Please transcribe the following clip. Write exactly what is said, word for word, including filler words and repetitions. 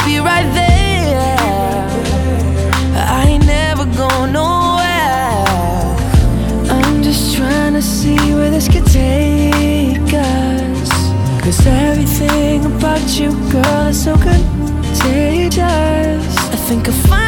be right there. I ain't never going nowhere. I'm just trying to see where this could take us, 'cause everything about you, girl, is so contagious. I think I'll find